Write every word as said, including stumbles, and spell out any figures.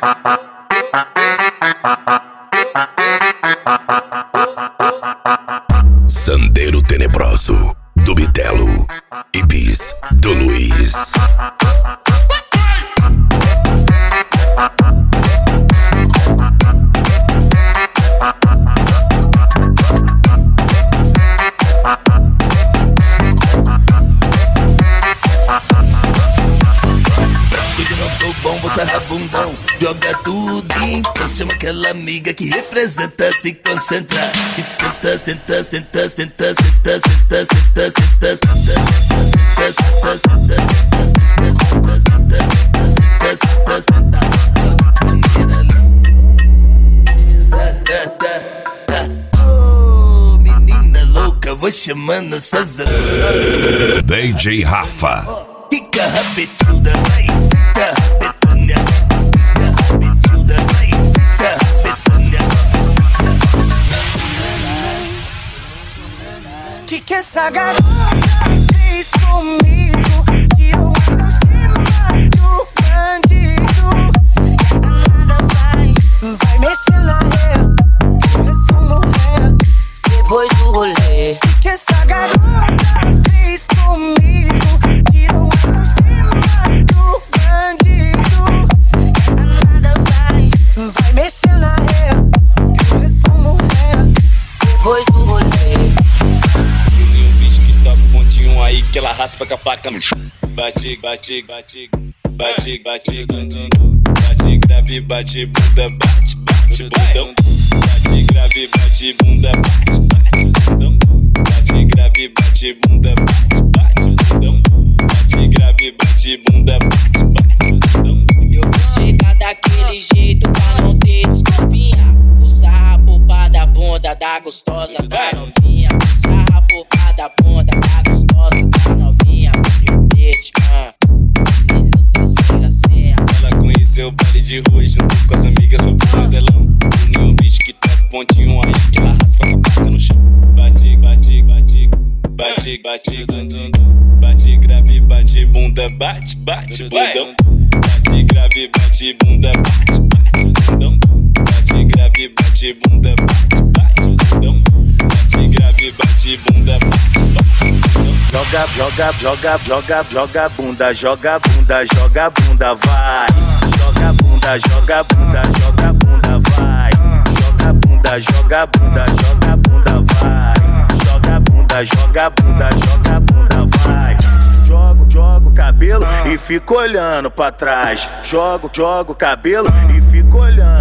Sandeiro Tenebroso do Bitelo e Bis do Luiz. Você é bundão, joga tudo então chama aquela amiga que representa, se concentra e senta, senta, senta, senta, senta, senta, senta, senta, senta, senta, oh, menina louca, vou chamando César. D J Rafa. Fica rapetuda, vai, fica rapetânia. Fica rapetuda, vai, fica rapetânia. Que que essa garota fez comigo? Tirou as algemas do bandido. Essa nada vai, vai mexer na ré. Eu só morrer depois do rolê. Que que essa garota fez comigo? Tirou as algemas do bandido. Essa nada vai, vai mexer na ré. Eu só morrer depois do rolê. Juninho, bicho que toca o pontinho aí que ela raspa com a placa no chão. Bate, bate, bate, bate, bate, bate, grave, bate, bunda, bate, bate, bundão. Bate, grave, bate, bunda, bate, bate, bundão. Bate, grave, bate, bunda, bate, bate, bundão. Bate, grave, bate, bunda, bate, bate, bundão. Eu vou chegar daquele jeito pra não ter desculpinha. Vou sarrar a popa da bunda da gostosa da novinha. Vou sarrar a popa da bunda da gostosa da novinha. Bilhete, ah, menino terceira senha. Ela conheceu o baile de rua junto com as amigas, foi pro modelão. Juninho, bicho que toca pontinho aí que ela raspa com a placa no chão. Bate, bate, bate, bate, bate, bate, grave, bate, bunda, bate, bate, bundão. Bate, grave, bate, bunda, bate, bate, bundão. Bate, grave, bate, bunda, bate, bate, bundão. Bate, grave, bate, bunda, bate, bate, bundão. Joga, joga, joga, joga, joga bunda, joga bunda, joga bunda, vai. Joga bunda, joga bunda, joga bunda, vai. Joga bunda, joga bunda, joga bunda, vai. Joga bunda, joga bunda, joga bunda, vai. Jogo, jogo o cabelo e fico olhando pra trás. Jogo, jogo o cabelo e fico olhando